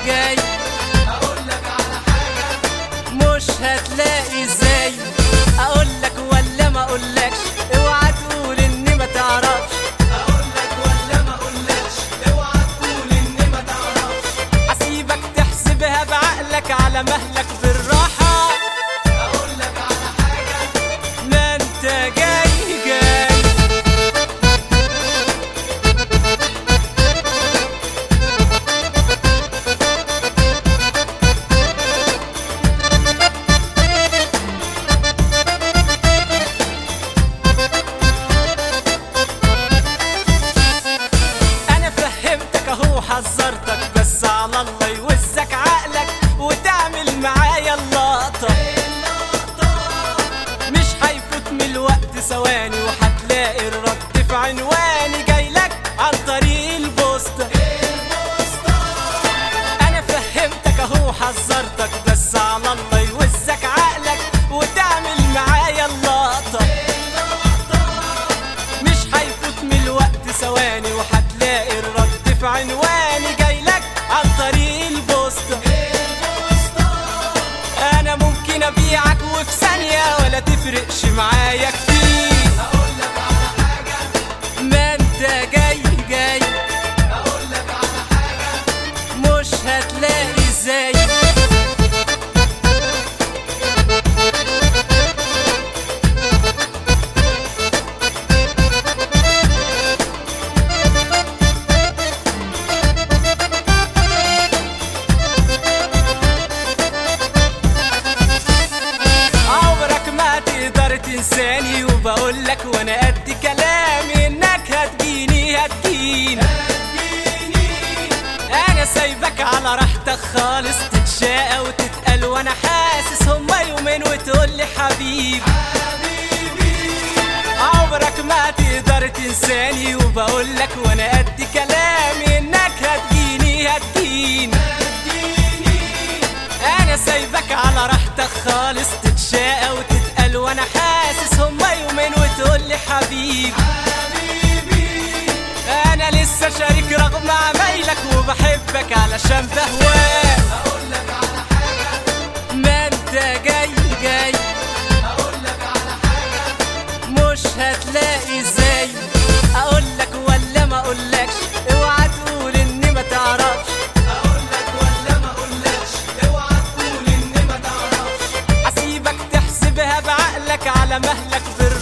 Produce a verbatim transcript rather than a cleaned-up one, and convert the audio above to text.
جاي اقولك على حاجة مش هتلاقي زي. اقولك ولا ما اقولكش؟ اوعى تقول اني ما تعرفش. اقولك ولا ما اقولكش؟ اوعى تقول اني ما تعرفش. هسيبك تحسبها بعقلك على مهلك بالراحة. اقولك على حاجة ما انت جاي جاي انا فهمتك اهو حذرتك، بس على الله يوزك عقلك وتعمل معايا اللقطة. مش هيفوت من الوقت ثواني وهتلاقي الرد في عنواني جايلك عن طريق البوسطة. انا فهمتك اهو حذرتك، بس على الله يوزك عقلك وتعمل معايا اللقطة. مش هيفوت من الوقت ثواني وهتلاقي الرد في عنواني جايلك عن طريق البوسطة. انا ممكن ابيعك وفي ثانية ولا تفرقش معايا كتير. اقولك على حاجة ما انت جاي جاي اقولك على حاجة مش هتلاقي زي. عمرك ما تقدر تنساني، وبقولك وانا قد كلامي انك هتجيني هتجيني. انا سايبك على راحتك خالص تتشاقى وتتقل، وانا حاسس هما يومين وتقولي حبيبي. عمرك ما تقدر تنساني، وبقولك وانا قد كلامي انك هتجيني هتجيني. انا سايبك على راحتك خالص تتشاقى وتتقل، وانا حاسس هما يومين وتقولي حبيبي. انا لسه شريك رغم عمايلك وبحبك علشان بهواك. اقولك على حاجة ما انت جاي جاي اقولك على حاجة مش هتلاقي زي. اقولك ولا ما اقولكش؟ اوعى تقول اني ما تعرفش. اقولك ولا ما اقولكش؟ اوعى تقول اني ما تعرفش. هسيبك تحسبها بعقلك على مهلك بالراحة.